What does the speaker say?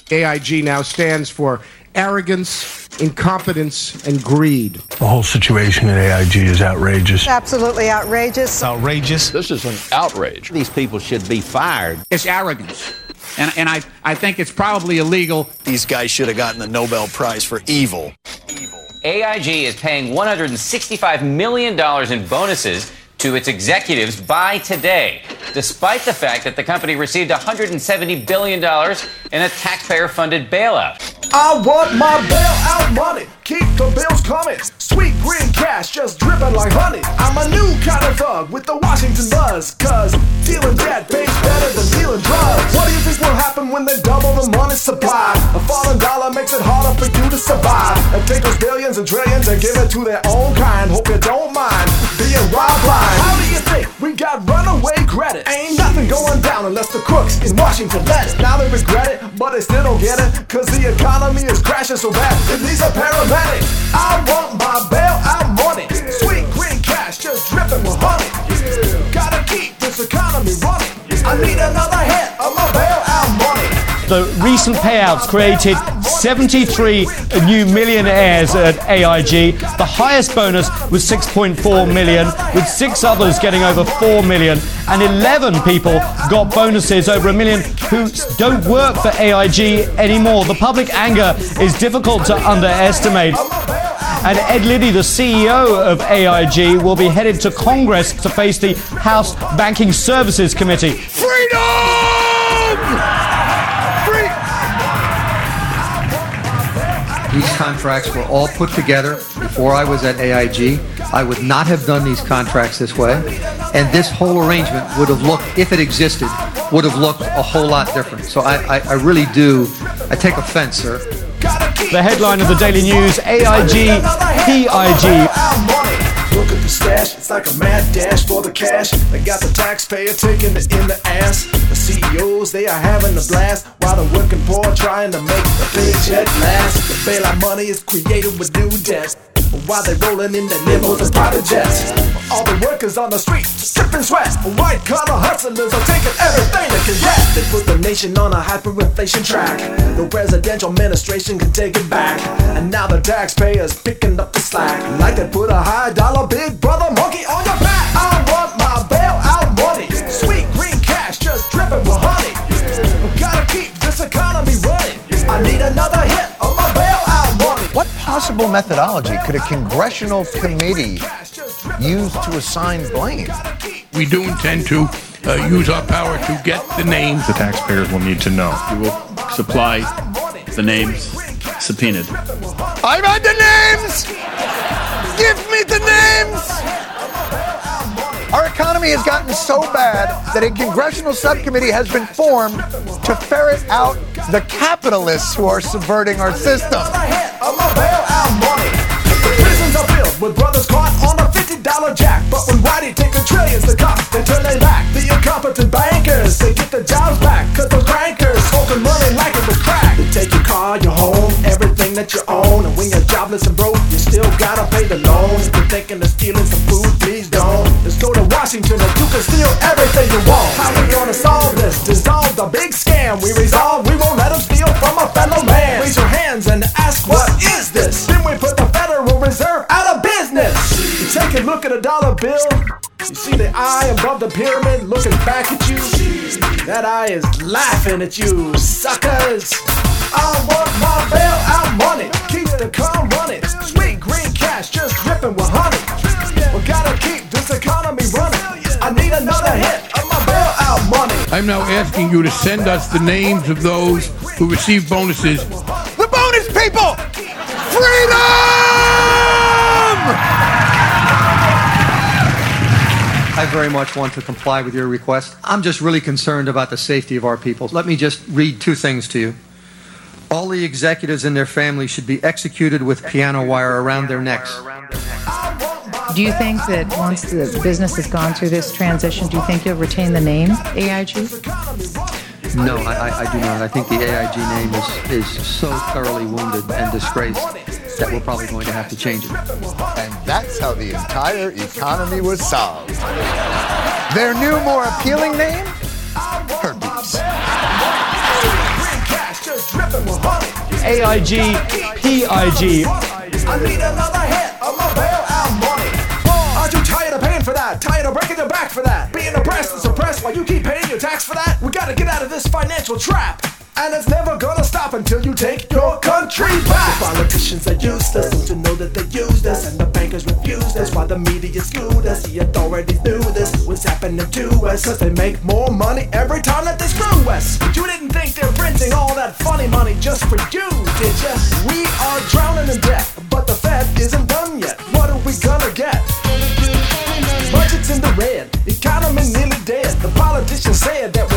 AIG now stands for arrogance, incompetence, and greed. The whole situation at AIG is outrageous. Absolutely outrageous. Outrageous. This is an outrage. These people should be fired. It's arrogance. And I think it's probably illegal. These guys should have gotten the Nobel Prize for evil. AIG is paying $165 million in bonuses to its executives by today, despite the fact that the company received $170 billion in a taxpayer-funded bailout. I want my bailout money. Keep the bills coming. Sweet green cash just dripping like honey. I'm a new kind of thug with the Washington buzz. Cause dealing debt pays better than dealing drugs. What do you think will happen when they double the money supply? A falling dollar makes it harder for you to survive. And take those billions and trillions and give it to their own kind. Hope you don't mind being robbed blind. How do you think we got runaway credit? Ain't nothing going down unless the crooks in Washington let it. Now they regret it, but they still don't get it. Cause the economy is crashing so bad. It needs a paramedic. I want my bailout money. Sweet green cash just dripping with honey. Gotta keep this economy running. I need another hit of my bailout money. The recent payouts created 73 new millionaires at AIG. The highest bonus was $6.4 million, with 6 others getting over $4 million, and 11 people got bonuses over $1 million who don't work for AIG anymore. The public anger is difficult to underestimate. And Ed Liddy, the CEO of AIG, will be headed to Congress to face the House Banking Services Committee. Freedom! These contracts were all put together before I was at AIG. I would not have done these contracts this way. And this whole arrangement would have looked, if it existed, would have looked a whole lot different. So I really do, I take offense, sir. The headline of the Daily News, AIG, PIG. Look at the stash, it's like a mad dash for the cash. They got the taxpayer taking it in the ass. The CEOs, they are having a blast, while the working poor trying to make the paycheck last. The bailout money is created with new debts, while they rolling in the limos and private jets. All the workers on the street, stripping sweat. White collar hustlers are taking everything they can get. They put the nation on a hyperinflation track. No presidential administration can take it back. And now the taxpayers picking up the slack, like they put a high dollar big brother monkey on your back. I want my bailout money. Sweet green cash just dripping with honey. Gotta keep this economy running. I need another hit of my bailout money. What possible methodology could a congressional committee use to assign blame? We do intend to use our power to get the names. The taxpayers will need to know. You will supply the names subpoenaed. I want the names! Give me the names! Our economy has gotten so bad that a congressional subcommittee has been formed to ferret out the capitalists who are subverting our system. The prisons are filled with brothers caught on a $50 jack. But when Whitey take the trillions, the cops, they turn their back. The incompetent bankers, they get the jobs back. Cause those crankers smoking money like it was crack. They take your car, your home, everything that you own. And when you're jobless and broke, you still gotta pay the loans. If you're thinking of stealing some food, please don't. Let's go to Washington and you can steal everything you want. How we gonna solve this? Dissolve the big scam. We resolve, we won't let them steal from a fellow man. Raise your hands and ask, what is this? Then we put the Federal Reserve out of business. You take a look at a dollar bill. You see the eye above the pyramid looking back at you. That eye is laughing at you, suckers. I want my bailout money. Keep the car running. Sweet green cash just dripping with honey. We gotta keep this economy running. I need another hit of my bailout money. I'm now asking you to send us the names of those who received bonuses. The bonus people! Freedom! I very much want to comply with your request. I'm just really concerned about the safety of our people. Let me just read 2 things to you. All the executives and their families should be executed with piano wire around their necks. Do you think that once the business has gone through this transition, do you think you'll retain the name AIG? No, I do not. I think the AIG name is so thoroughly wounded and disgraced that we're probably going to have to change it. And that's how the entire economy was solved. Their new, more appealing name? Herpes. AIG, PIG. I need another hit of my bailout money. Aren't you tired of paying for that? Tired of breaking your back for that? Being oppressed and suppressed while you keep paying your tax for that? We gotta get out of this financial trap. And it's never gonna stop until you take your country back. The politicians are useless, don't you know that they use us? And the bankers refuse us, while the media screwed us. The authorities knew this was happening to us, cause they make more money every time that they screw us. But you didn't think they're printing all that funny money just for you, did ya? We are drowning in debt, but the Fed isn't done yet. What are we gonna get? Budget's in the red, economy nearly dead. The politicians said that